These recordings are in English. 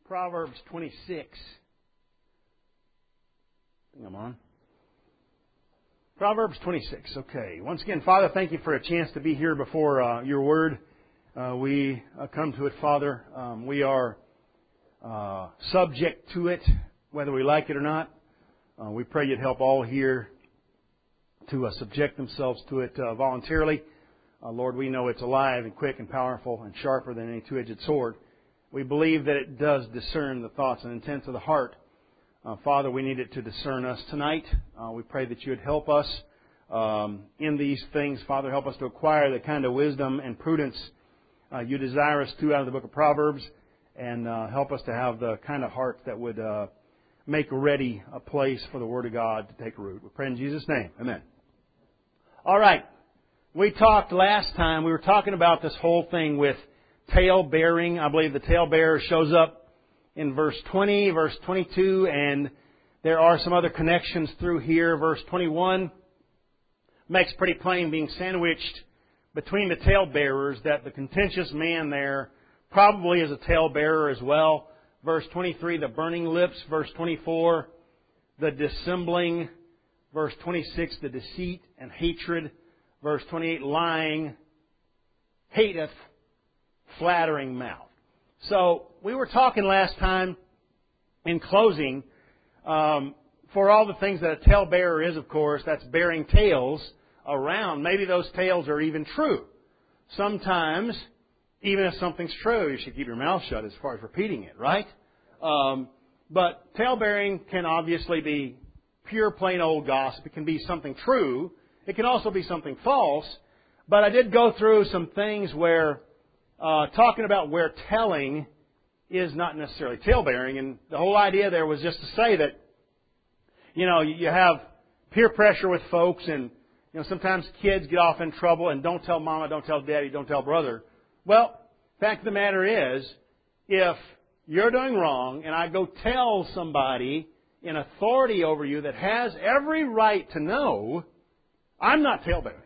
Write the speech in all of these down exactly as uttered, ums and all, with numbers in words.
Proverbs twenty-six. I think I'm on. Proverbs twenty-six. Okay. Once again, Father, thank you for a chance to be here before uh, your Word. Uh, we uh, come to it, Father. Um, we are uh, subject to it, whether we like it or not. Uh, we pray you'd help all here to uh, subject themselves to it uh, voluntarily. Uh, Lord, we know it's alive and quick and powerful and sharper than any two-edged sword. We believe that it does discern the thoughts and intents of the heart. Uh, Father, we need it to discern us tonight. Uh, we pray that you would help us um, in these things. Father, help us to acquire the kind of wisdom and prudence uh, you desire us to out of the book of Proverbs, and uh, help us to have the kind of heart that would uh, make ready a place for the Word of God to take root. We pray in Jesus' name. Amen. All right. We talked last time, we were talking about this whole thing with tale-bearing. I believe the tale-bearer shows up in verse twenty, verse twenty-two, and there are some other connections through here. Verse twenty-one makes pretty plain, being sandwiched between the tale-bearers, that the contentious man there probably is a tale-bearer as well. Verse twenty-three, the burning lips. Verse twenty-four, the dissembling. Verse twenty-six, the deceit and hatred. Verse twenty-eight, lying, hateth, flattering mouth. So, we were talking last time, in closing, um, for all the things that a talebearer is, of course, that's bearing tales around. Maybe those tales are even true. Sometimes, even if something's true, you should keep your mouth shut as far as repeating it, right? Um, but tale-bearing can obviously be pure, plain old gossip. It can be something true. It can also be something false. But I did go through some things where Uh, talking about where telling is not necessarily tale-bearing. And the whole idea there was just to say that, you know, you have peer pressure with folks, and, you know, sometimes kids get off in trouble and don't tell mama, don't tell daddy, don't tell brother. Well, fact of the matter is, if you're doing wrong and I go tell somebody in authority over you that has every right to know, I'm not tale-bearing.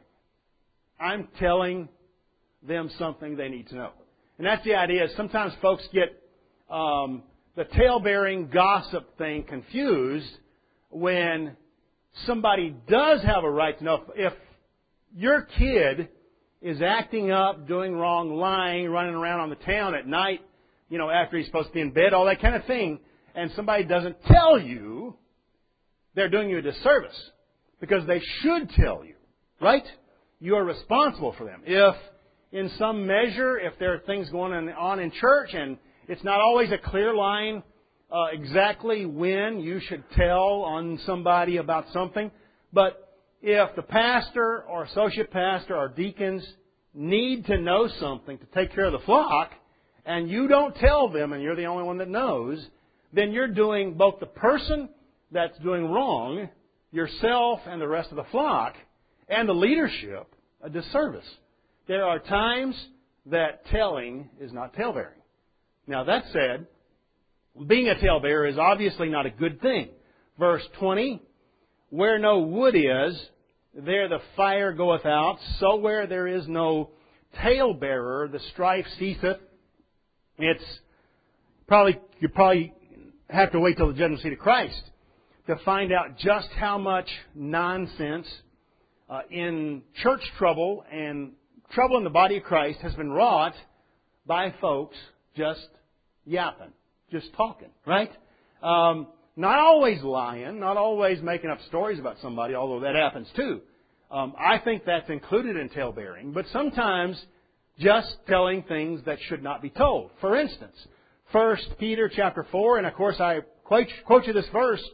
I'm telling them something they need to know. And that's the idea. Sometimes folks get um, the tale-bearing gossip thing confused when somebody does have a right to know. If your kid is acting up, doing wrong, lying, running around on the town at night, you know, after he's supposed to be in bed, all that kind of thing, and somebody doesn't tell you, they're doing you a disservice, because they should tell you, right? You are responsible for them. If in some measure, if there are things going on in church and it's not always a clear line uh, exactly when you should tell on somebody about something, but if the pastor or associate pastor or deacons need to know something to take care of the flock, and you don't tell them and you're the only one that knows, then you're doing both the person that's doing wrong, yourself and the rest of the flock, and the leadership a disservice. There are times that telling is not talebearing. Now, that said, being a talebearer is obviously not a good thing. Verse twenty, where no wood is, there the fire goeth out. So where there is no talebearer, the strife ceaseth. It's probably, you probably have to wait till the judgment seat of Christ to find out just how much nonsense uh, in church trouble and trouble in the body of Christ has been wrought by folks just yapping, just talking, right? Um, not always lying, not always making up stories about somebody, although that happens too. Um, I think that's included in tale-bearing, but sometimes just telling things that should not be told. For instance, First Peter chapter four, and of course I quote, quote you this verse,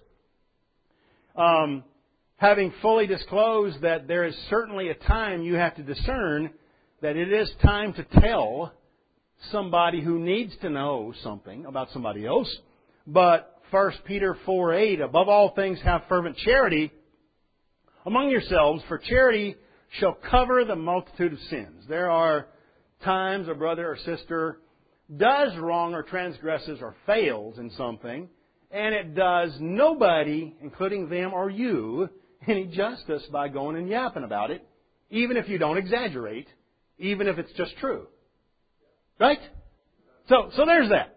um, having fully disclosed that there is certainly a time you have to discern that it is time to tell somebody who needs to know something about somebody else. But First Peter four eight, above all things have fervent charity among yourselves, for charity shall cover the multitude of sins. There are times a brother or sister does wrong or transgresses or fails in something, and it does nobody, including them or you, any justice by going and yapping about it, even if you don't exaggerate, even if it's just true. Right? So, so there's that.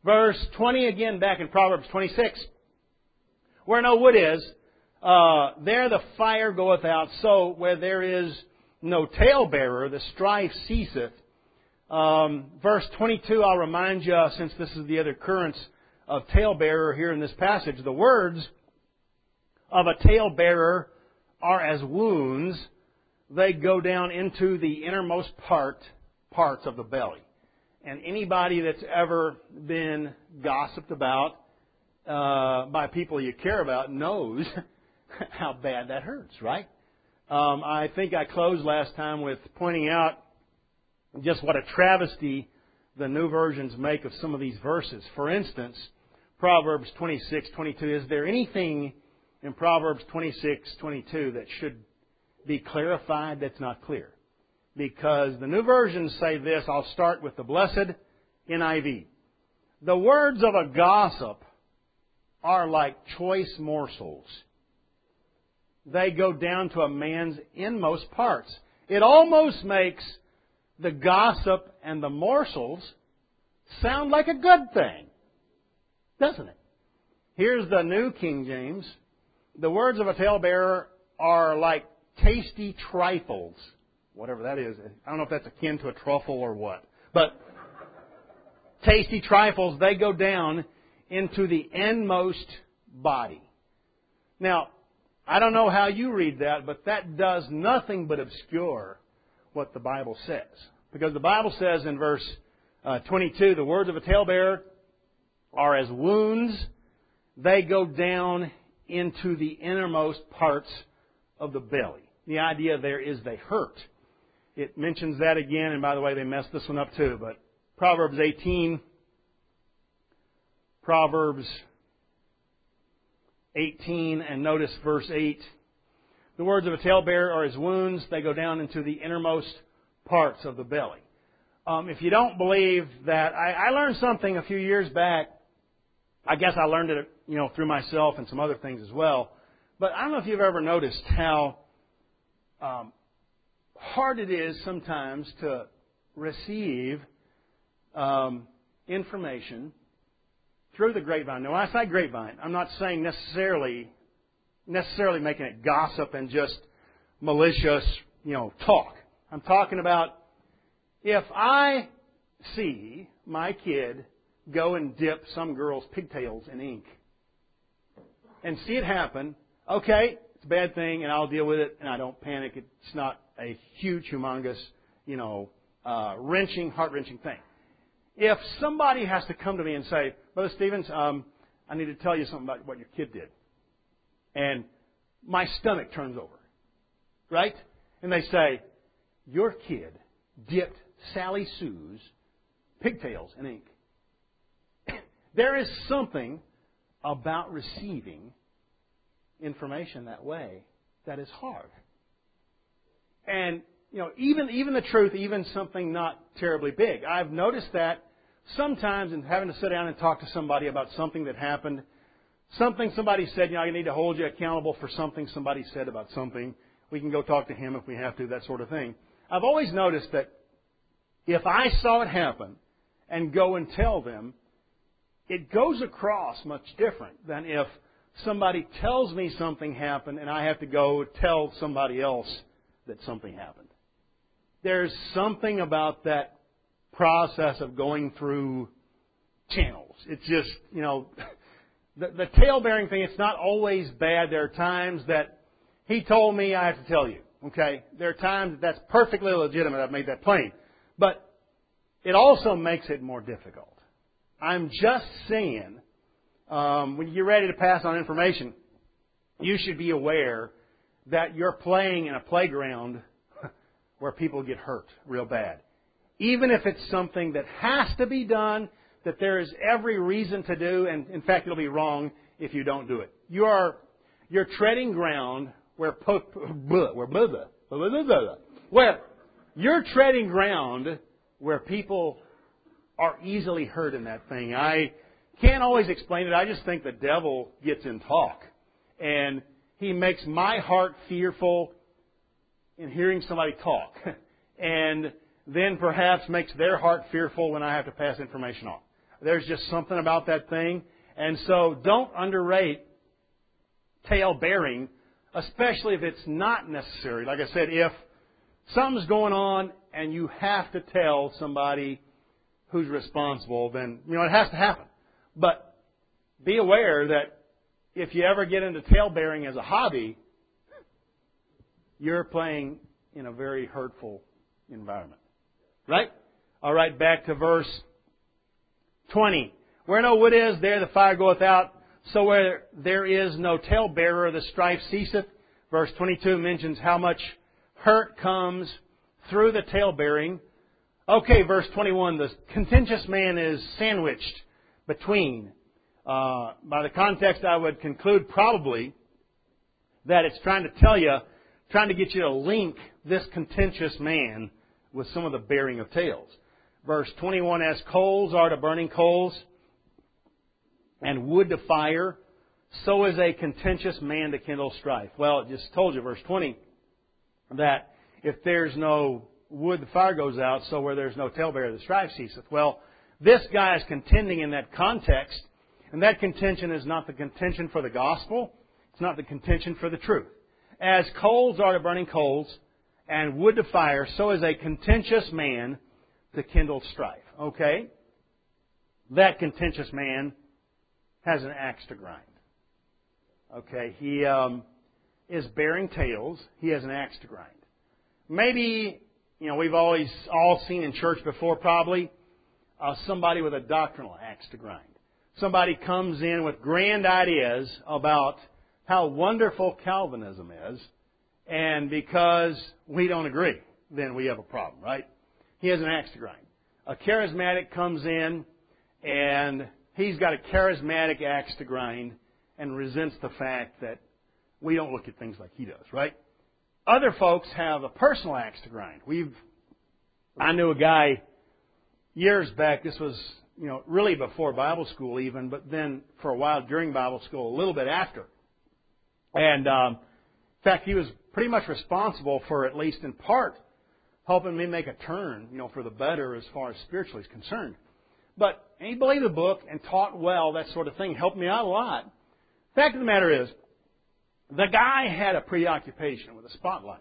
Verse twenty again back in Proverbs twenty-six. Where no wood is, uh, there the fire goeth out. So where there is no talebearer, the strife ceaseth. Um, verse twenty-two, I'll remind you, since this is the other occurrence of talebearer here in this passage, the words of a talebearer are as wounds. They go down into the innermost part, parts of the belly. And anybody that's ever been gossiped about uh, by people you care about knows how bad that hurts, right? Um, I think I closed last time with pointing out just what a travesty the new versions make of some of these verses. For instance, Proverbs twenty-six twenty-two. Is there anything in Proverbs twenty-six twenty-two that should be clarified that's not clear? Because the new versions say this. I'll start with the blessed N I V. The words of a gossip are like choice morsels. They go down to a man's inmost parts. It almost makes the gossip and the morsels sound like a good thing, doesn't it? Here's the New King James. The words of a talebearer are like tasty trifles. Whatever that is. I don't know if that's akin to a truffle or what. But tasty trifles, they go down into the inmost body. Now, I don't know how you read that, but that does nothing but obscure what the Bible says. Because the Bible says in verse uh, twenty-two, the words of a talebearer are as wounds. They go down into the innermost parts of the belly. The idea there is they hurt. It mentions that again, and by the way, they messed this one up too, but Proverbs eighteen, Proverbs eighteen, and notice verse eight. The words of a talebearer are as wounds. They go down into the innermost parts of the belly. Um, if you don't believe that, I, I learned something a few years back. I guess I learned it, you know, through myself and some other things as well. But I don't know if you've ever noticed how um, hard it is sometimes to receive um, information through the grapevine. Now, when I say grapevine, I'm not saying necessarily necessarily making it gossip and just malicious, you know, talk. I'm talking about if I see my kid go and dip some girl's pigtails in ink and see it happen, okay, it's a bad thing and I'll deal with it and I don't panic. It's not a huge, humongous, you know, uh, wrenching, heart-wrenching thing. If somebody has to come to me and say, Brother Stevens, um, I need to tell you something about what your kid did. And my stomach turns over. Right? And they say, your kid dipped Sally Sue's pigtails in ink. There is something about receiving information that way that is hard. And, you know, even even the truth, even something not terribly big. I've noticed that sometimes in having to sit down and talk to somebody about something that happened, something somebody said, you know, I need to hold you accountable for something somebody said about something. We can go talk to him if we have to, that sort of thing. I've always noticed that if I saw it happen and go and tell them, it goes across much different than if somebody tells me something happened and I have to go tell somebody else that something happened. There's something about that process of going through channels. It's just, you know, the, the tale-bearing thing, it's not always bad. There are times that he told me I have to tell you. Okay? There are times that that's perfectly legitimate. I've made that plain. But it also makes it more difficult. I'm just saying, um, when you get ready to pass on information, you should be aware that you're playing in a playground where people get hurt real bad. Even if it's something that has to be done, that there is every reason to do, and in fact it'll be wrong if you don't do it. You are you're treading ground where po- where where you're treading ground where people are easily hurt in that thing. I can't always explain it. I just think the devil gets in talk. And he makes my heart fearful in hearing somebody talk. And then perhaps makes their heart fearful when I have to pass information on. There's just something about that thing. And so don't underrate tale bearing, especially if it's not necessary. Like I said, if something's going on and you have to tell somebody who's responsible, then, you know, it has to happen. But be aware that if you ever get into tale bearing as a hobby, you're playing in a very hurtful environment. Right? All right, back to verse twenty. Where no wood is, there the fire goeth out. So where there is no talebearer, the strife ceaseth. Verse twenty-two mentions how much hurt comes through the talebearing. Okay, verse twenty-one, the contentious man is sandwiched between. Uh, by the context, I would conclude probably that it's trying to tell you, trying to get you to link this contentious man with some of the bearing of tales. Verse twenty-one, as coals are to burning coals, and wood to fire, so is a contentious man to kindle strife. Well, it just told you, verse twenty, that if there's no wood, the fire goes out, so where there's no talebearer, the strife ceaseth. Well, this guy is contending in that context, and that contention is not the contention for the gospel. It's not the contention for the truth. As coals are to burning coals, and wood to fire, so is a contentious man to kindle strife. Okay? That contentious man has an axe to grind. Okay? He um, is bearing tales. He has an axe to grind. Maybe, you know, we've always all seen in church before probably uh, somebody with a doctrinal axe to grind. Somebody comes in with grand ideas about how wonderful Calvinism is, and because we don't agree, then we have a problem, right? He has an axe to grind. A charismatic comes in, and he's got a charismatic axe to grind and resents the fact that we don't look at things like he does, right? Other folks have a personal axe to grind. We've, I knew a guy years back, this was, you know, really before Bible school even, but then for a while during Bible school, a little bit after. And, um, in fact, he was pretty much responsible for, at least in part, helping me make a turn, you know, for the better as far as spiritually is concerned. But he believed the book and taught well, that sort of thing, helped me out a lot. The fact of the matter is, the guy had a preoccupation with a spotlight.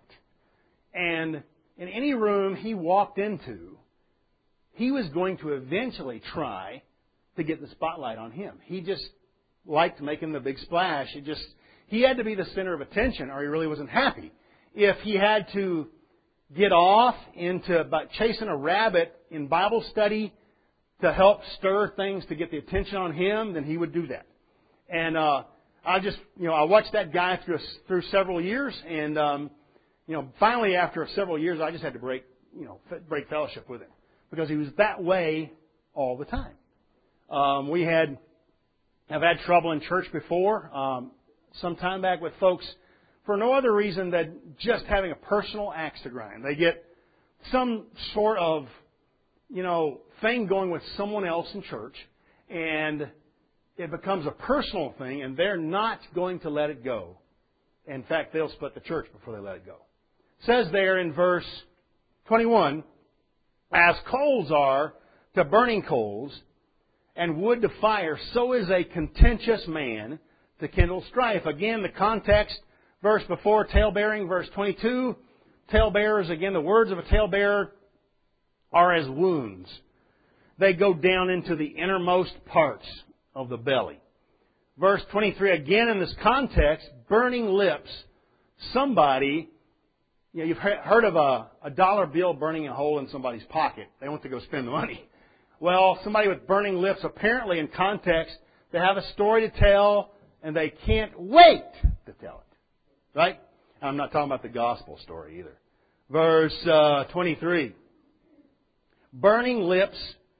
And in any room he walked into, he was going to eventually try to get the spotlight on him. He just liked making the big splash. It just, he had to be the center of attention or he really wasn't happy. If he had to get off into about chasing a rabbit in Bible study to help stir things to get the attention on him, then he would do that. And uh, I just, you know, I watched that guy through through several years, and um, you know, finally after several years, I just had to break, you know, break fellowship with him because he was that way all the time. Um, we had have had trouble in church before, um, some time back with folks for no other reason than just having a personal axe to grind. They get some sort of, you know, thing going with someone else in church, and it becomes a personal thing, and they're not going to let it go. In fact, they'll split the church before they let it go. It says there in verse twenty-one, as coals are to burning coals, and wood to fire, so is a contentious man to kindle strife. Again, the context, verse before, talebearing, verse twenty-two, talebearers, again, the words of a talebearer are as wounds. They go down into the innermost parts of the belly. Verse twenty-three, again in this context, burning lips. Somebody, you know, you've heard of a, a dollar bill burning a hole in somebody's pocket. They want to go spend the money. Well, somebody with burning lips, apparently in context, they have a story to tell and they can't wait to tell it. Right? I'm not talking about the gospel story either. Verse uh, twenty-three. Burning lips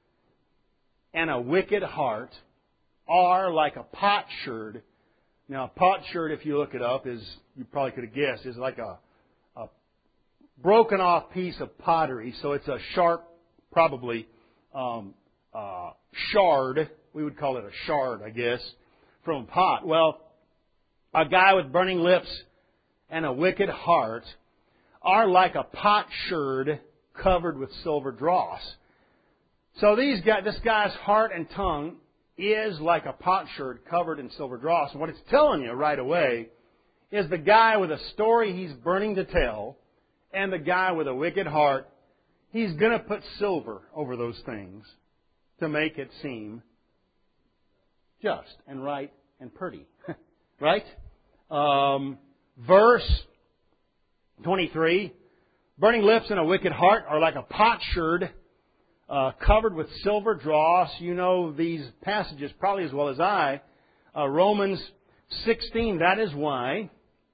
and a wicked heart are like a potsherd. Now, a potsherd, if you look it up, is, you probably could have guessed, is like a, a broken off piece of pottery. So it's a sharp, probably, um, uh, shard. We would call it a shard, I guess, from a pot. Well, a guy with burning lips and a wicked heart are like a potsherd covered with silver dross. So these guys, this guy's heart and tongue is like a potsherd covered in silver dross. And what it's telling you right away is the guy with a story he's burning to tell and the guy with a wicked heart, he's going to put silver over those things to make it seem just and right and pretty. Right? Um, verse twenty-three, burning lips and a wicked heart are like a potsherd uh, covered with silver dross. You know these passages probably as well as I. Uh, Romans sixteen, that is why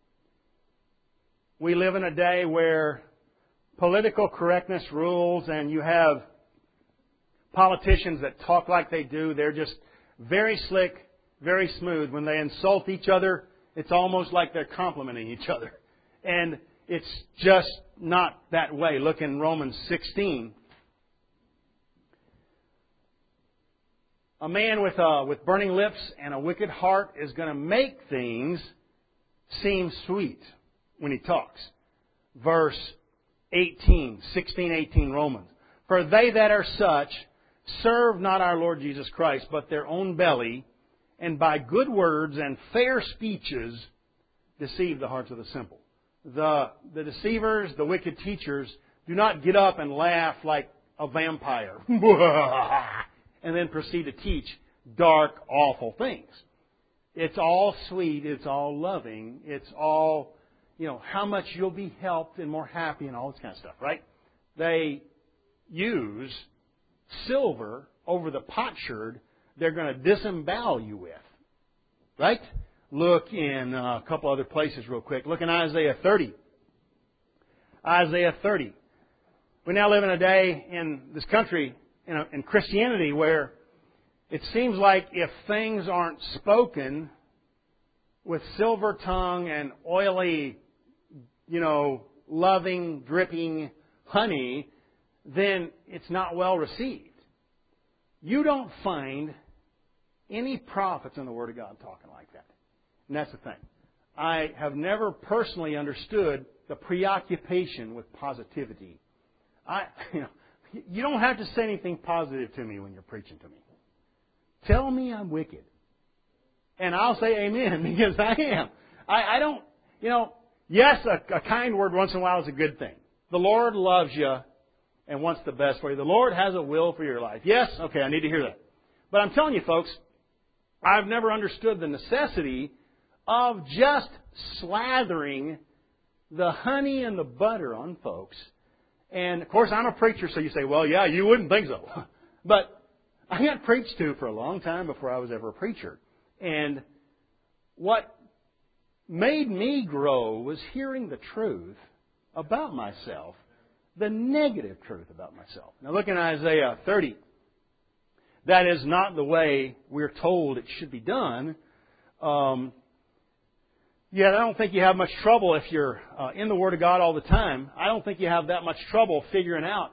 we live in a day where political correctness rules and you have politicians that talk like they do. They're just very slick, very smooth. When they insult each other, it's almost like they're complimenting each other. And it's just not that way. Look in Romans sixteen. A man with uh, with burning lips and a wicked heart is going to make things seem sweet when he talks. Verse eighteen, sixteen, eighteen Romans. For they that are such serve not our Lord Jesus Christ, but their own belly, and by good words and fair speeches deceive the hearts of the simple. The, the deceivers, the wicked teachers, do not get up and laugh like a vampire and then proceed to teach dark, awful things. It's all sweet, it's all loving, it's all, you know, how much you'll be helped and more happy and all this kind of stuff, right? They use silver over the potsherd they're going to disembowel you with. Right? Look in a couple other places real quick. Look in Isaiah thirty. Isaiah thirty. We now live in a day in this country, in, a, in Christianity, where it seems like if things aren't spoken with silver tongue and oily, you know, loving, dripping honey, then it's not well received. You don't find any prophets in the Word of God talking like that. And that's the thing. I have never personally understood the preoccupation with positivity. I, you know, you don't have to say anything positive to me when you're preaching to me. Tell me I'm wicked. And I'll say amen because I am. I, I don't, you know, yes, a, a kind word once in a while is a good thing. The Lord loves you and wants the best for you. The Lord has a will for your life. Yes? Okay, I need to hear that. But I'm telling you, folks, I've never understood the necessity of just slathering the honey and the butter on folks. And, of course, I'm a preacher, so you say, well, yeah, you wouldn't think so. But I got preached to for a long time before I was ever a preacher. And what made me grow was hearing the truth about myself, the negative truth about myself. Now look in Isaiah thirty. That is not the way we're told it should be done. Um, yet I don't think you have much trouble if you're uh, in the Word of God all the time. I don't think you have that much trouble figuring out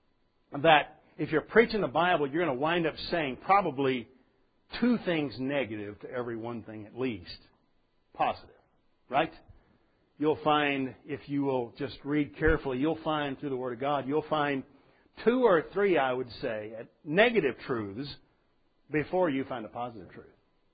that if you're preaching the Bible, you're going to wind up saying probably two things negative to every one thing at least positive. Right? You'll find, if you will just read carefully, you'll find through the Word of God, you'll find two or three, I would say, negative truths before you find a positive truth.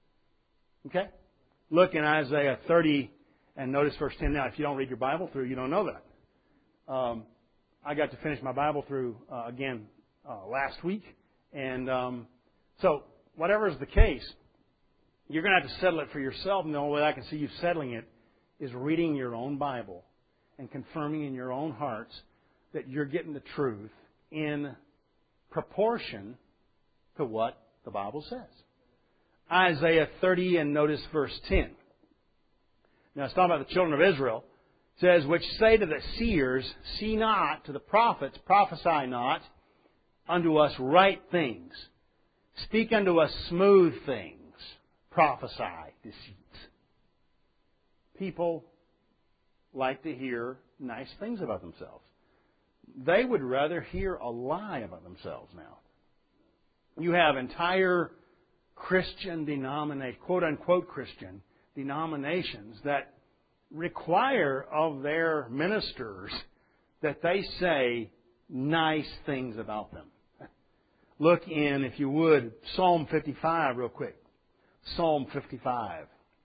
Okay? Look in Isaiah thirty and notice verse ten. Now, if you don't read your Bible through, you don't know that. Um, I got to finish my Bible through uh, again uh, last week. And um, so, whatever is the case, you're going to have to settle it for yourself. And the only way I can see you settling it is reading your own Bible and confirming in your own hearts that you're getting the truth in proportion to what the Bible says. Isaiah thirty and notice verse ten. Now it's talking about the children of Israel. It says, which say to the seers, see not, to the prophets, prophesy not, unto us right things. Speak unto us smooth things. Prophesy deceits. People like to hear nice things about themselves. They would rather hear a lie about themselves now. You have entire Christian denomination, quote unquote Christian denominations that require of their ministers that they say nice things about them. look in, if you would, Psalm fifty-five real quick. Psalm fifty-five.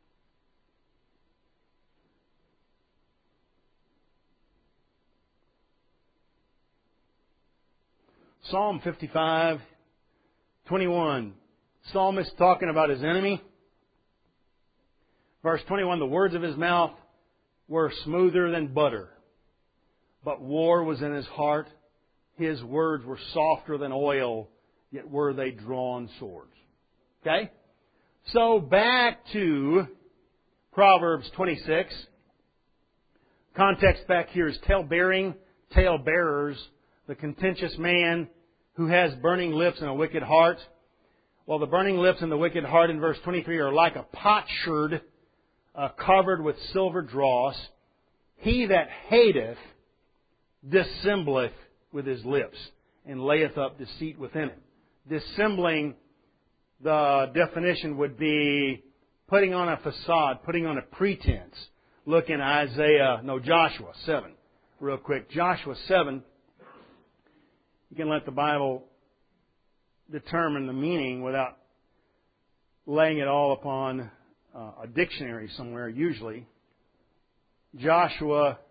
Psalm fifty-five, twenty-one. Psalmist talking about his enemy. Verse twenty-one, the words of his mouth were smoother than butter, but war was in his heart. His words were softer than oil, yet were they drawn swords. Okay? So back to Proverbs twenty-six. Context back here is tale-bearing, tale-bearers, the contentious man who has burning lips and a wicked heart. Well, the burning lips and the wicked heart in verse twenty-three are like a potsherd uh, covered with silver dross. He that hateth dissembleth with his lips and layeth up deceit within him. Dissembling, the definition would be putting on a facade, putting on a pretense. Look in Isaiah, no, Joshua seven, real quick. Joshua seven. You can let the Bible determine the meaning without laying it all upon uh, a dictionary somewhere, usually. Joshua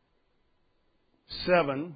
seven.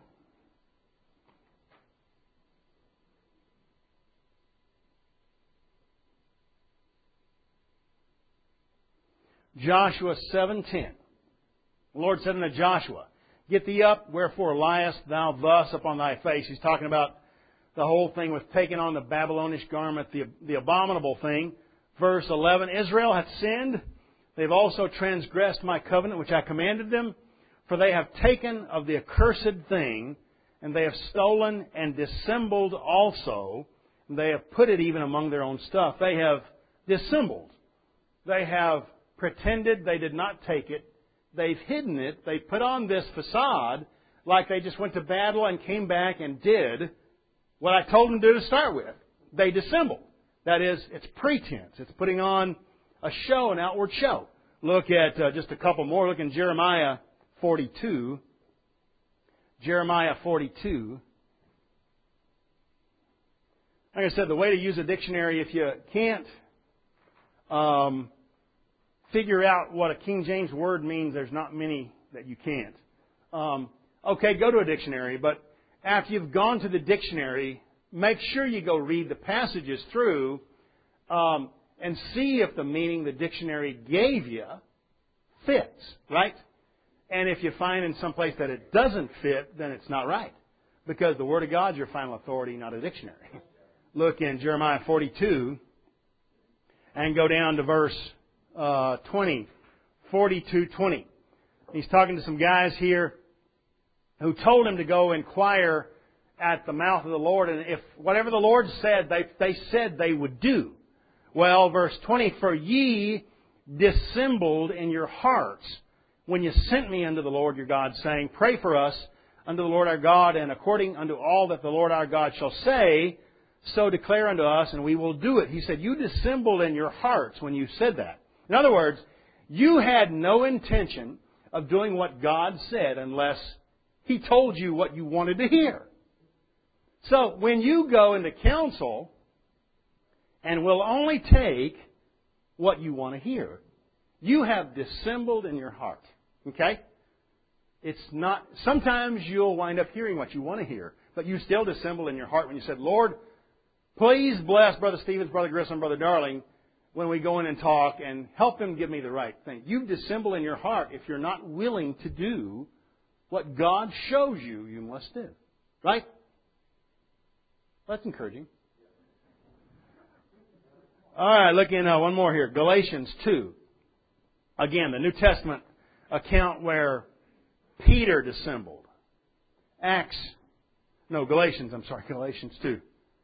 Joshua seven ten. The Lord said unto Joshua, Get thee up, wherefore liest thou thus upon thy face? He's talking about the whole thing with taking on the Babylonish garment, the, the abominable thing. Verse eleven, Israel hath sinned. They've also transgressed my covenant which I commanded them. For they have taken of the accursed thing, and they have stolen and dissembled also. And they have put it even among their own stuff. They have dissembled. They have pretended they did not take it. They've hidden it. They put on this facade like they just went to battle and came back and did what I told them to do to start with. They dissembled. That is, it's pretense. It's putting on a show, an outward show. Look at uh, just a couple more. Look in Jeremiah forty-two. Jeremiah forty-two. Like I said, the way to use a dictionary, if you can't um, figure out what a King James word means, there's not many that you can't. Um, okay, go to a dictionary, but after you've gone to the dictionary, make sure you go read the passages through um, and see if the meaning the dictionary gave you fits, right? And if you find in some place that it doesn't fit, then it's not right. Because the Word of God is your final authority, not a dictionary. Look in Jeremiah forty-two and go down to verse uh, twenty. forty-two twenty. He's talking to some guys here who told him to go inquire at the mouth of the Lord. And if whatever the Lord said, they, they said they would do. Well, verse twenty, For ye dissembled in your hearts when you sent me unto the Lord your God, saying, Pray for us unto the Lord our God, and according unto all that the Lord our God shall say, so declare unto us, and we will do it. He said, you dissembled in your hearts when you said that. In other words, you had no intention of doing what God said unless He told you what you wanted to hear. So when you go into counsel and will only take what you want to hear, you have dissembled in your heart. Okay? It's not, sometimes you'll wind up hearing what you want to hear, but you still dissemble in your heart when you said, Lord, please bless Brother Stevens, Brother Grissom, Brother Darling when we go in and talk and help them give me the right thing. You dissemble in your heart if you're not willing to do what God shows you you must do. Right? That's encouraging. All right, look in uh, one more here. Galatians two. Again, the New Testament account where Peter dissembled. Acts, no, Galatians, I'm sorry, Galatians two.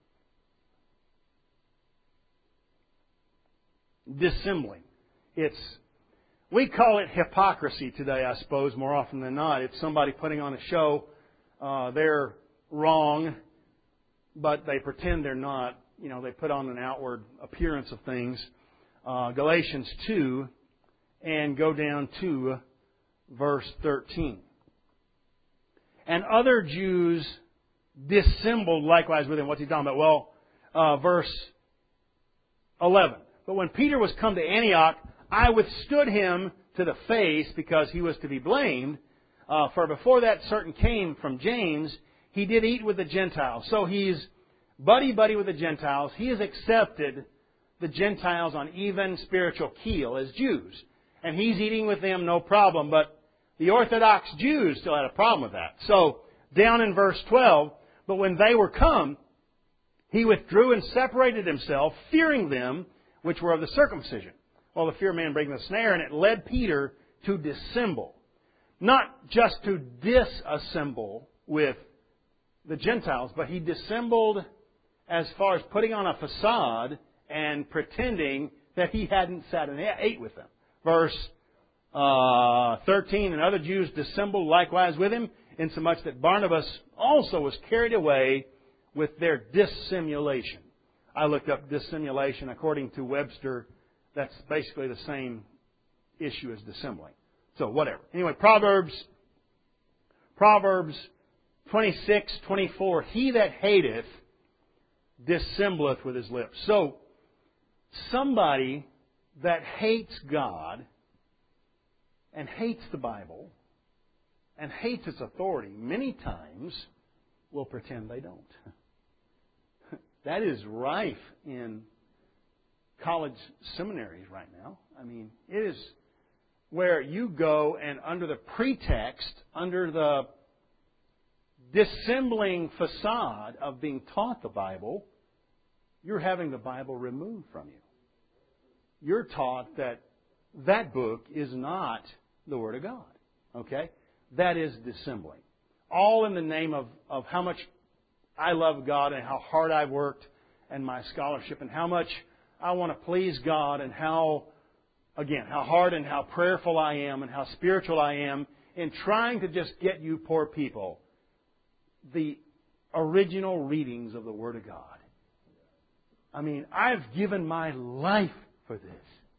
Dissembling. It's, we call it hypocrisy today, I suppose, more often than not. It's somebody putting on a show. Uh, they're wrong, but they pretend they're not. You know, they put on an outward appearance of things. Uh, Galatians two, and go down to verse thirteen. And other Jews dissembled likewise with him. What's he talking about? Well, uh, verse eleven. But when Peter was come to Antioch, I withstood him to the face because he was to be blamed. Uh, for before that certain came from James, he did eat with the Gentiles. So he's buddy-buddy with the Gentiles. He has accepted the Gentiles on even spiritual keel as Jews. And he's eating with them, no problem. But the Orthodox Jews still had a problem with that. So, down in verse twelve, but when they were come, he withdrew and separated himself, fearing them which were of the circumcision. Well, the fear of man breaking the snare, and it led Peter to dissemble. Not just to disassemble with the Gentiles, but he dissembled as far as putting on a facade and pretending that he hadn't sat and ate with them. Verse uh, thirteen, and other Jews dissembled likewise with him, insomuch that Barnabas also was carried away with their dissimulation. I looked up dissimulation. According to Webster, that's basically the same issue as dissembling. So, whatever. Anyway, Proverbs, Proverbs twenty-six, twenty-four, he that hateth dissembleth with his lips. So, somebody that hates God and hates the Bible and hates its authority many times will pretend they don't. That is rife in college seminaries right now. I mean, it is where you go and under the pretext, under the dissembling facade of being taught the Bible, you're having the Bible removed from you. You're taught that that book is not the Word of God. Okay? That is dissembling. All in the name of, of how much I love God and how hard I've worked and my scholarship and how much I want to please God and how, again, how hard and how prayerful I am and how spiritual I am in trying to just get you poor people the original readings of the Word of God. I mean, I've given my life for this.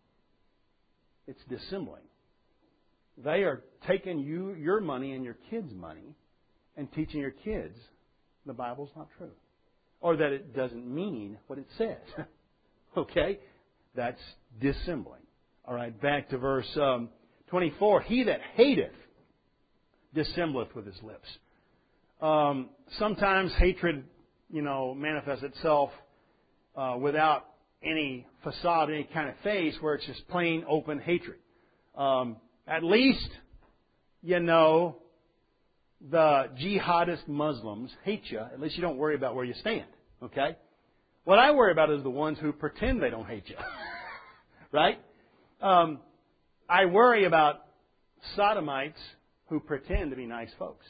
It's dissembling. They are taking you, your money and your kids' money and teaching your kids the Bible's not true. Or that it doesn't mean what it says. Okay? That's dissembling. All right, back to verse um, twenty-four. He that hateth dissembleth with his lips. Um, sometimes hatred, you know, manifests itself uh, without any facade, any kind of face, where it's just plain open hatred. Um, at least, you know, the jihadist Muslims hate you. At least you don't worry about where you stand. Okay? What I worry about is the ones who pretend they don't hate you. Right? Um, I worry about sodomites who pretend to be nice folks.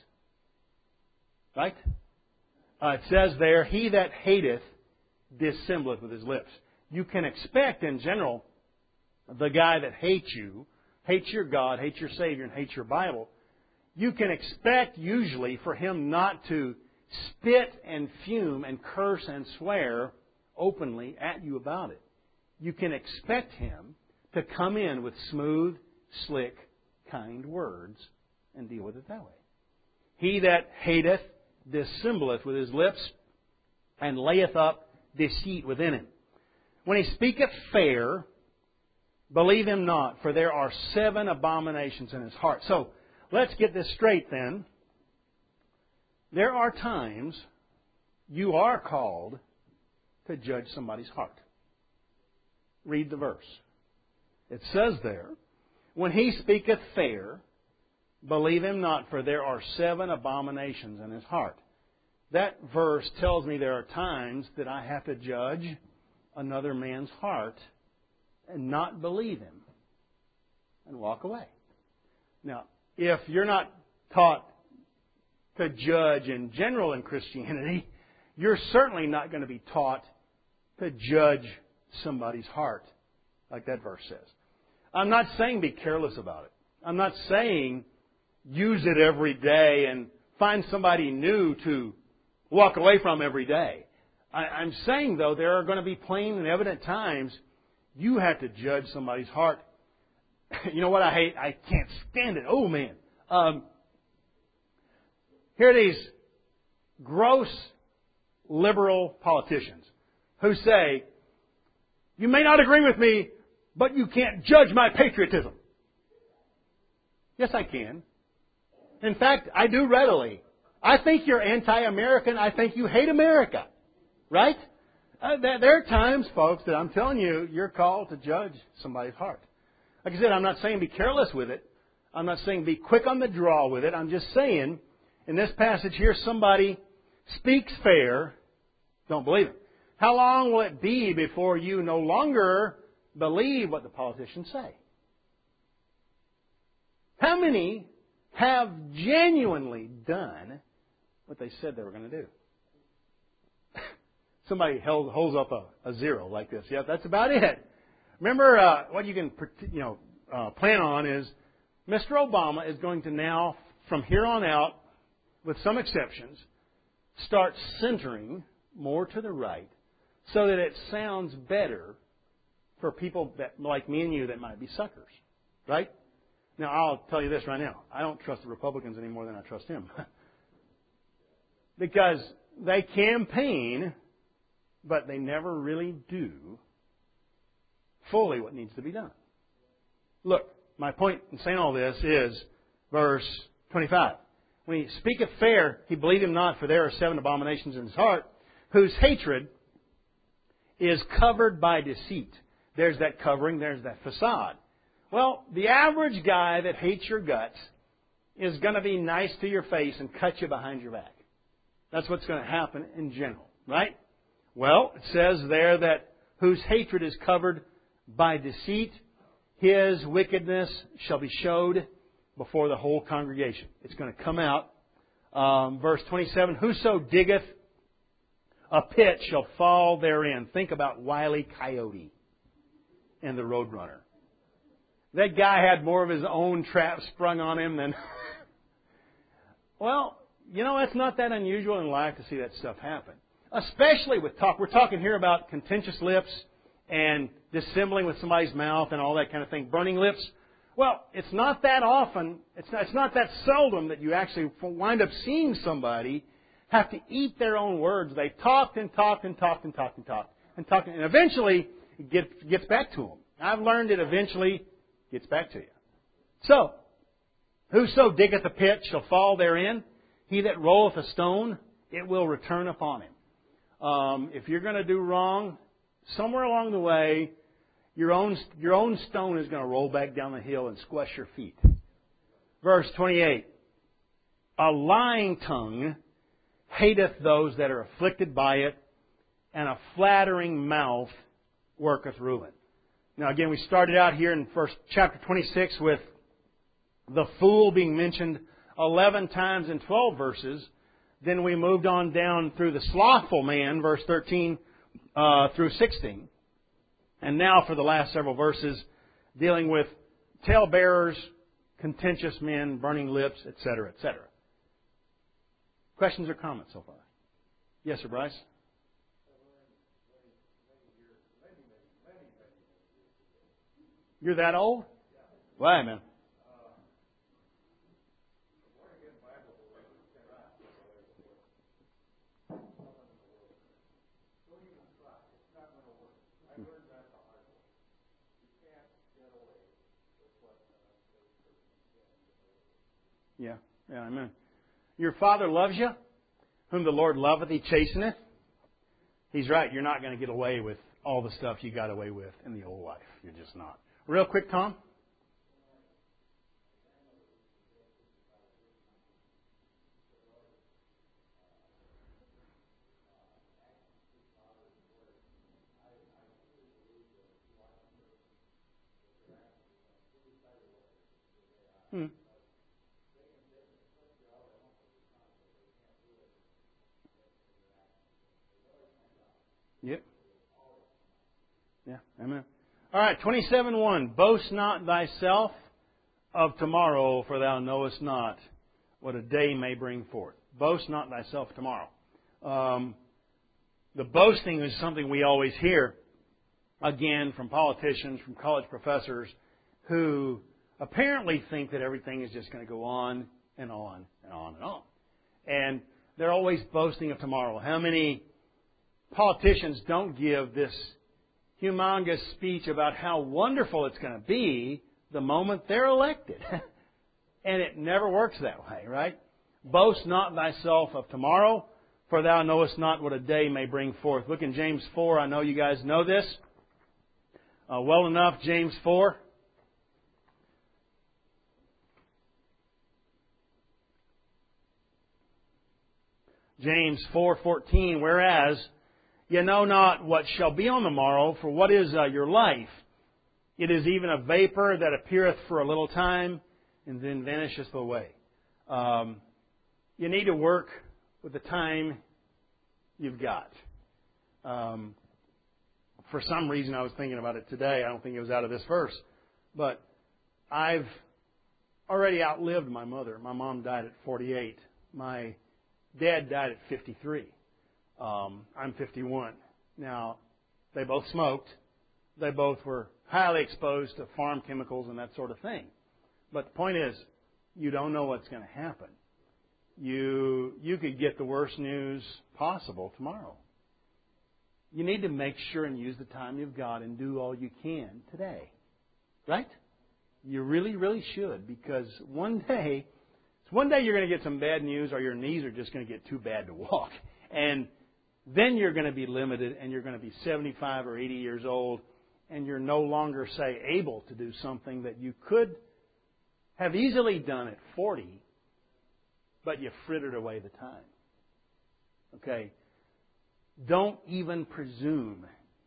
Right? Uh, it says there, he that hateth dissembleth with his lips. You can expect in general the guy that hates you, hates your God, hates your Savior, and hates your Bible, you can expect usually for him not to spit and fume and curse and swear openly at you about it. You can expect him to come in with smooth, slick, kind words and deal with it that way. He that hateth dissembleth with his lips and layeth up deceit within him. When he speaketh fair, believe him not, for there are seven abominations in his heart. So, let's get this straight then. There are times you are called to judge somebody's heart. Read the verse. It says there, when he speaketh fair, believe him not, for there are seven abominations in his heart. That verse tells me there are times that I have to judge another man's heart and not believe him and walk away. Now, if you're not taught to judge in general in Christianity, you're certainly not going to be taught to judge somebody's heart, like that verse says. I'm not saying be careless about it. I'm not saying use it every day and find somebody new to walk away from every day. I, I'm saying, though, there are going to be plain and evident times you have to judge somebody's heart. You know what I hate? I can't stand it. Oh, man. Um, here are these gross liberal politicians who say, you may not agree with me, but you can't judge my patriotism. Yes, I can. In fact, I do readily. I think you're anti-American. I think you hate America. Right? Uh, there are times, folks, that I'm telling you, you're called to judge somebody's heart. Like I said, I'm not saying be careless with it. I'm not saying be quick on the draw with it. I'm just saying, in this passage here, somebody speaks fair, don't believe it. How long will it be before you no longer believe what the politicians say? How many have genuinely done what they said they were going to do? Somebody held, holds up a, a zero like this. Yeah, that's about it. Remember, uh, what you can you know uh, plan on is Mister Obama is going to now, from here on out, with some exceptions, start centering more to the right so that it sounds better for people that, like me and you, that might be suckers. Right? Now, I'll tell you this right now. I don't trust the Republicans any more than I trust him. Because they campaign, but they never really do fully what needs to be done. Look, my point in saying all this is verse twenty-five. When he speaketh fair, he believed him not, for there are seven abominations in his heart, whose hatred is covered by deceit. There's that covering, there's that facade. Well, the average guy that hates your guts is going to be nice to your face and cut you behind your back. That's what's going to happen in general, right? Well, it says there that whose hatred is covered by deceit, his wickedness shall be showed before the whole congregation. It's going to come out. Um, verse twenty-seven, whoso diggeth a pit shall fall therein. Think about Wile E. Coyote and the Roadrunner. That guy had more of his own trap sprung on him than... Well, you know, it's not that unusual in life to see that stuff happen. Especially with talk. We're talking here about contentious lips and dissembling with somebody's mouth and all that kind of thing. Burning lips. Well, it's not that often, it's not, it's not that seldom that you actually wind up seeing somebody have to eat their own words. They talked and talked and talked and talked and talked and talked. And eventually it gets, gets back to them. I've learned it eventually gets back to you. So, whoso diggeth a pit shall fall therein. He that rolleth a stone, it will return upon him. Um, if you're going to do wrong, somewhere along the way, your own your own stone is going to roll back down the hill and squash your feet. Verse twenty-eight. A lying tongue hateth those that are afflicted by it, and a flattering mouth worketh ruin. Now again, we started out here in first chapter twenty-six with the fool being mentioned eleven times in twelve verses. Then we moved on down through the slothful man, verse thirteen uh, through sixteen. And now for the last several verses, dealing with talebearers, contentious men, burning lips, et cetera, et cetera. Questions or comments so far? Yes, sir, Bryce? You're that old? Why, man? Yeah, yeah, amen. Your Father loves you, whom the Lord loveth, He chasteneth. He's right. You're not going to get away with all the stuff you got away with in the old life. You're just not. Real quick, Tom. Hmm. Yep. Yeah, amen. All right, twenty-seven one. Boast not thyself of tomorrow, for thou knowest not what a day may bring forth. Boast not thyself of tomorrow. Um, the boasting is something we always hear, again, from politicians, from college professors, who apparently think that everything is just going to go on and on and on and on. And they're always boasting of tomorrow. How many politicians don't give this humongous speech about how wonderful it's going to be the moment they're elected. And it never works that way, right? Boast not thyself of tomorrow, for thou knowest not what a day may bring forth. Look in James four. I know you guys know this uh, well enough. James four. James four fourteen. Whereas ye know not what shall be on the morrow, for what is uh, your life? It is even a vapor that appeareth for a little time, and then vanisheth away. Um, you need to work with the time you've got. Um, for some reason, I was thinking about it today. I don't think it was out of this verse. But I've already outlived my mother. My mom died at forty-eight. My dad died at fifty-three. Um, I'm fifty-one. Now, they both smoked. They both were highly exposed to farm chemicals and that sort of thing. But the point is, you don't know what's going to happen. You you could get the worst news possible tomorrow. You need to make sure and use the time you've got and do all you can today. Right? You really, really should, because one day, one day you're going to get some bad news, or your knees are just going to get too bad to walk. And then you're going to be limited, and you're going to be seventy-five or eighty years old, and you're no longer, say, able to do something that you could have easily done at forty, but you frittered away the time. Okay? Don't even presume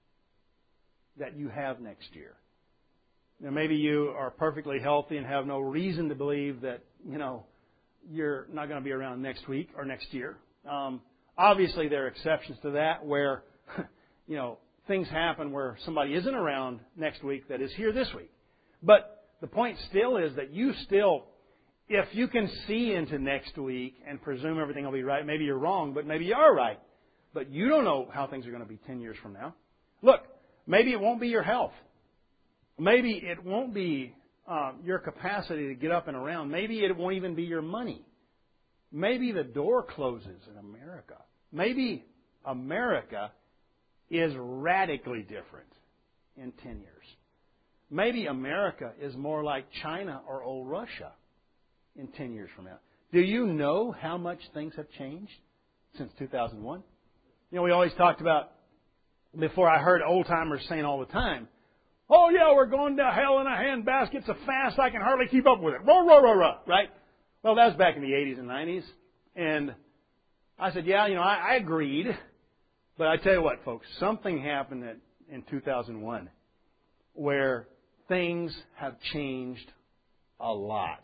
that you have next year. Now, maybe you are perfectly healthy and have no reason to believe that, you know, you're not going to be around next week or next year. Um, obviously, there are exceptions to that where, you know, things happen where somebody isn't around next week that is here this week. But the point still is that you still, if you can see into next week and presume everything will be right, maybe you're wrong, but maybe you are right. But you don't know how things are going to be ten years from now. Look, maybe it won't be your health. Maybe it won't be uh, your capacity to get up and around. Maybe it won't even be your money. Maybe the door closes in America. Maybe America is radically different in ten years. Maybe America is more like China or old Russia in ten years from now. Do you know how much things have changed since two thousand one? You know, we always talked about, before I heard old-timers saying all the time, oh, yeah, we're going to hell in a handbasket so fast I can hardly keep up with it. Rah, rah, rah, rah, right? Well, that was back in the eighties and nineties. And I said, yeah, you know, I, I agreed. But I tell you what, folks, something happened at, in two thousand one where things have changed a lot.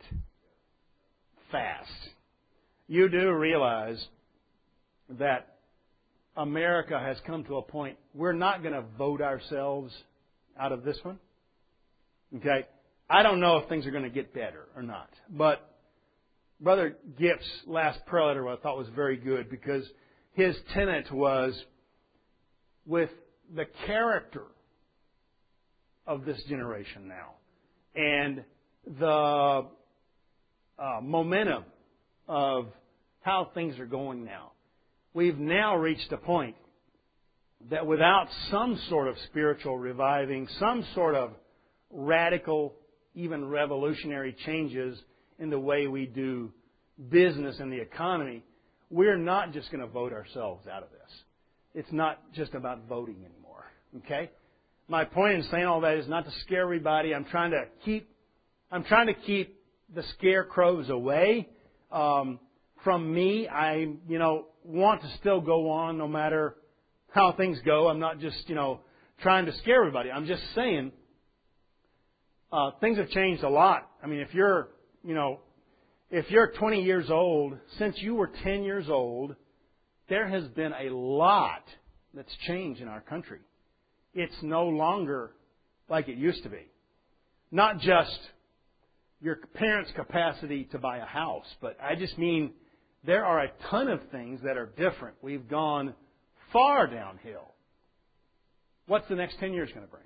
Fast. You do realize that America has come to a point we're not going to vote ourselves out of this one. Okay? I don't know if things are going to get better or not. But Brother Gipp's last prayer letter I thought was very good, because his tenet was, with the character of this generation now and the uh, momentum of how things are going now, we've now reached a point that without some sort of spiritual reviving, some sort of radical, even revolutionary changes in the way we do business and the economy, we're not just going to vote ourselves out of this. It's not just about voting anymore. Okay? My point in saying all that is not to scare everybody. I'm trying to keep, I'm trying to keep the scarecrows away um, from me. I, you know, want to still go on no matter how things go. I'm not just, you know, trying to scare everybody. I'm just saying uh, things have changed a lot. I mean, if you're, you know, if you're twenty years old, since you were ten years old, there has been a lot that's changed in our country. It's no longer like it used to be. Not just your parents' capacity to buy a house, but I just mean there are a ton of things that are different. We've gone far downhill. What's the next ten years going to bring?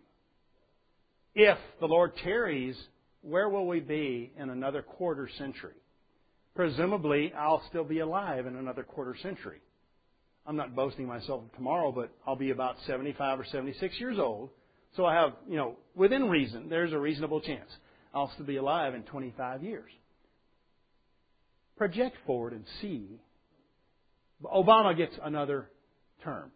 If the Lord tarries, where will we be in another quarter century? Presumably, I'll still be alive in another quarter century. I'm not boasting myself of tomorrow, but I'll be about seventy-five or seventy-six years old. So I have, you know, within reason, there's a reasonable chance I'll still be alive in twenty-five years. Project forward and see. Obama gets another term.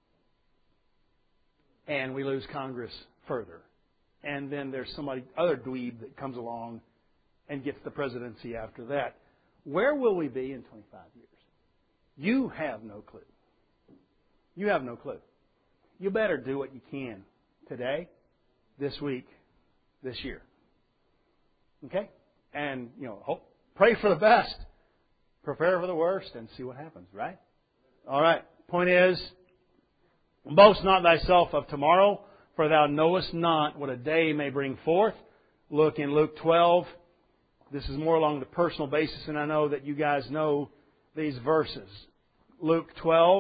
And we lose Congress further. And then there's somebody, other dweeb that comes along and gets the presidency after that. Where will we be in twenty-five years? You have no clue. You have no clue. You better do what you can today, this week, this year. Okay? And, you know, hope, pray for the best. Prepare for the worst and see what happens, right? All right. Point is, boast not thyself of tomorrow, for thou knowest not what a day may bring forth. Look in Luke twelve. This is more along the personal basis, and I know that you guys know these verses. Luke twelve.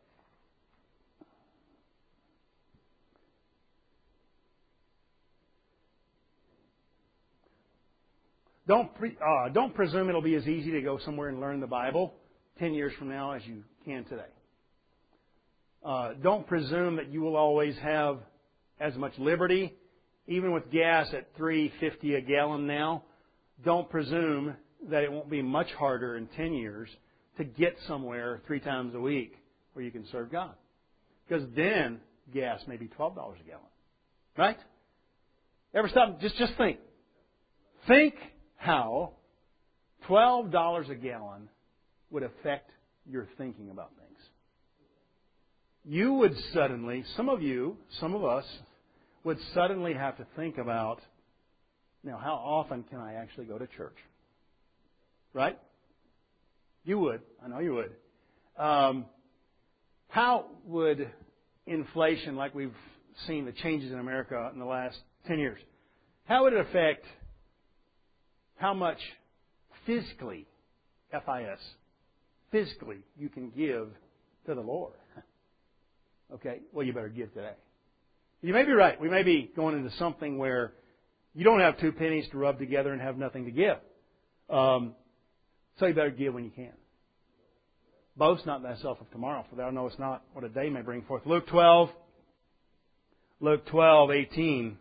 Don't pre, uh, don't presume it'll be as easy to go somewhere and learn the Bible ten years from now as you can today. Uh, don't presume that you will always have as much liberty, even with gas at three fifty a gallon now. Don't presume that it won't be much harder in ten years to get somewhere three times a week where you can serve God, because then gas may be twelve dollars a gallon, right? Ever stop? Just just think. Think how twelve dollars a gallon would affect your thinking about things. You would suddenly, some of you, some of us, would suddenly have to think about, now, how often can I actually go to church? Right? You would. I know you would. Um, how would inflation, like we've seen the changes in America in the last ten years, how would it affect how much physically, F I S, physically you can give to the Lord? Okay, well, you better give today. You may be right. We may be going into something where you don't have two pennies to rub together and have nothing to give. Um, so you better give when you can. Boast not thyself of tomorrow, for thou knowest not what a day may bring forth. Luke twelve, Luke twelve, eighteen.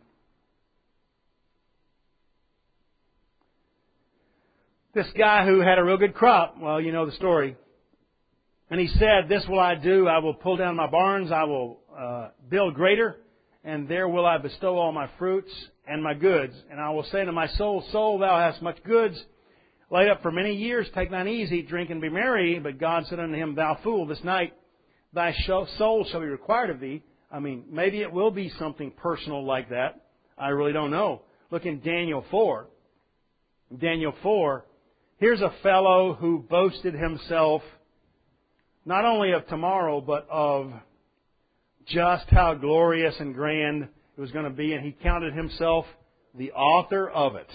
This guy who had a real good crop, well, you know the story. And he said, this will I do, I will pull down my barns, I will uh, build greater, and there will I bestow all my fruits and my goods. And I will say to my soul, soul, thou hast much goods laid up for many years, take thine ease, eat, drink, and be merry. But God said unto him, thou fool, this night thy soul shall be required of thee. I mean, maybe it will be something personal like that. I really don't know. Look in Daniel four. Daniel four. Here's a fellow who boasted himself not only of tomorrow, but of just how glorious and grand it was going to be. And he counted himself the author of it.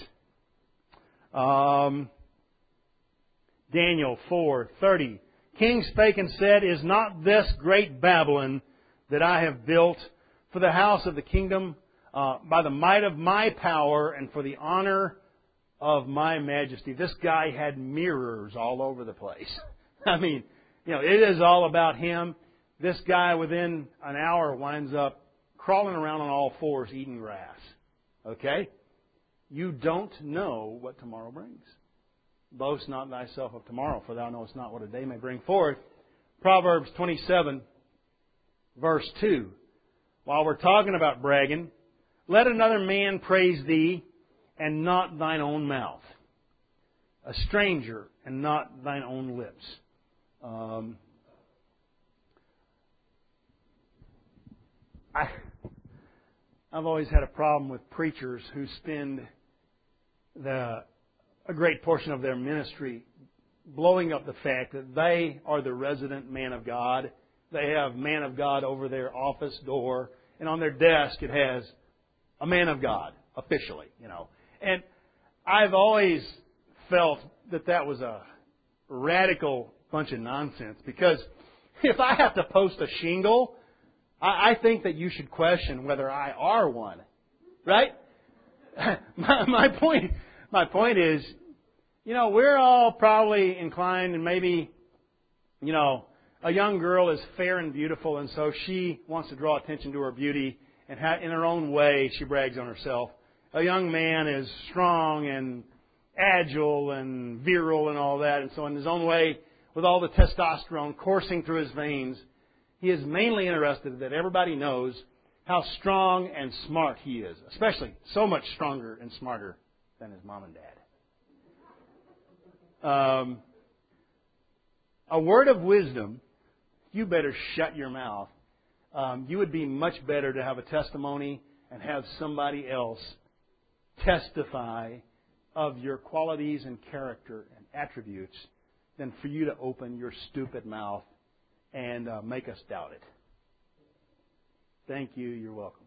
Um, Daniel four thirty. King spake and said, is not this great Babylon that I have built for the house of the kingdom uh, by the might of my power and for the honor of my majesty? This guy had mirrors all over the place. I mean, you know, it is all about him. This guy within an hour winds up crawling around on all fours eating grass. Okay? You don't know what tomorrow brings. Boast not thyself of tomorrow, for thou knowest not what a day may bring forth. Proverbs twenty-seven, verse two. While we're talking about bragging, let another man praise thee, and not thine own mouth. A stranger, and not thine own lips. Um, I, I've always had a problem with preachers who spend the a great portion of their ministry blowing up the fact that they are the resident man of God. They have man of God over their office door, and on their desk it has a man of God, officially, you know. And I've always felt that that was a radical bunch of nonsense, because if I have to post a shingle, I, I think that you should question whether I are one, right? my, my point, my point is, you know, we're all probably inclined, and maybe, you know, A young girl is fair and beautiful, and so she wants to draw attention to her beauty, and ha- in her own way, she brags on herself. A young man is strong and agile and virile and all that, and so in his own way, with all the testosterone coursing through his veins, he is mainly interested that everybody knows how strong and smart he is, especially so much stronger and smarter than his mom and dad. Um, a word of wisdom, you better shut your mouth. Um, you would be much better to have a testimony and have somebody else testify of your qualities and character and attributes than for you to open your stupid mouth and uh, make us doubt it. Thank you. You're welcome.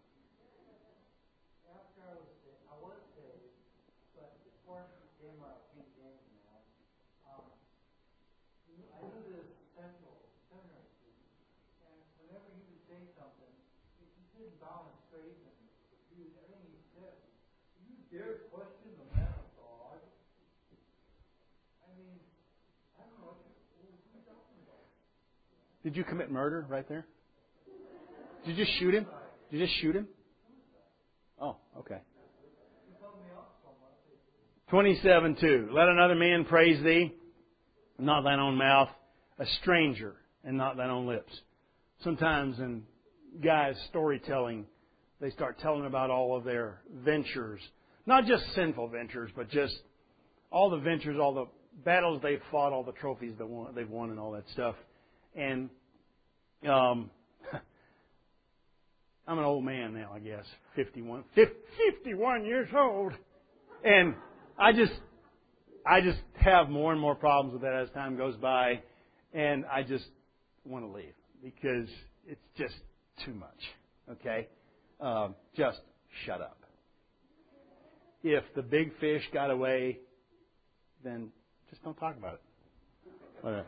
Did you commit murder right there? Did you just shoot him? Did you just shoot him? Oh, okay. twenty-seven two. Let another man praise thee, not thine own mouth, a stranger, and not thine own lips. Sometimes in guys' storytelling, they start telling about all of their ventures. Not just sinful ventures, but just all the ventures, all the battles they've fought, all the trophies that won, they've won and all that stuff. And um, I'm an old man now, I guess, fifty-one, fifty-one years old, and I just, I just have more and more problems with that as time goes by, and I just want to leave because it's just too much. Okay, um, just shut up. If the big fish got away, then just don't talk about it. Okay.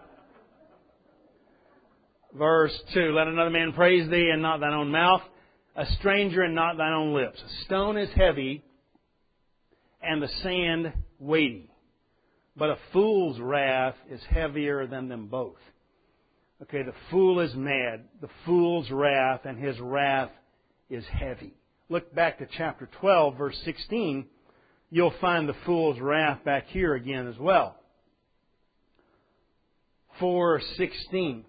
Verse two, let another man praise thee, and not thine own mouth, a stranger, and not thine own lips. A stone is heavy, and the sand weighty, but a fool's wrath is heavier than them both. Okay, the fool is mad, the fool's wrath, and his wrath is heavy. Look back to chapter twelve, verse sixteen. You'll find the fool's wrath back here again as well. four sixteen.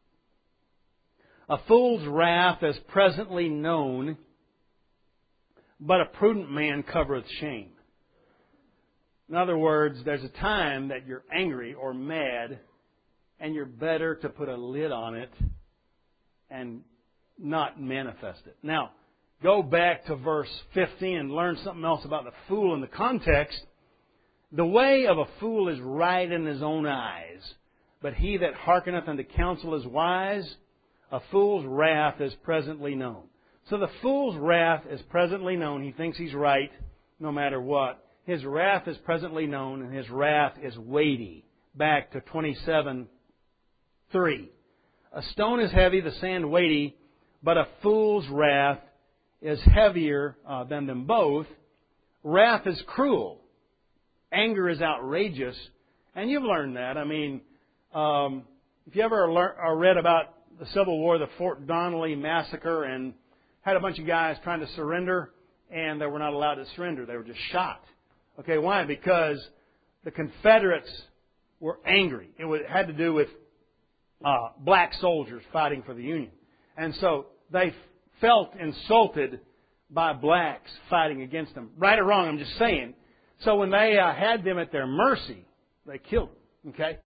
A fool's wrath is presently known, but a prudent man covereth shame. In other words, there's a time that you're angry or mad, and you're better to put a lid on it and not manifest it. Now, go back to verse fifteen and learn something else about the fool in the context. The way of a fool is right in his own eyes, but he that hearkeneth unto counsel is wise. A fool's wrath is presently known. So the fool's wrath is presently known. He thinks he's right no matter what. His wrath is presently known, and his wrath is weighty. Back to twenty-seven three. A stone is heavy, the sand weighty, but a fool's wrath is heavier uh, than them both. Wrath is cruel. Anger is outrageous. And you've learned that. I mean, um, if you ever lear- or read about the Civil War, the Fort Donnelly massacre, and had a bunch of guys trying to surrender, and they were not allowed to surrender. They were just shot. Okay, why? Because the Confederates were angry. It, was, it had to do with uh, black soldiers fighting for the Union. And so they felt insulted by blacks fighting against them. Right or wrong, I'm just saying. So when they uh, had them at their mercy, they killed them. Okay?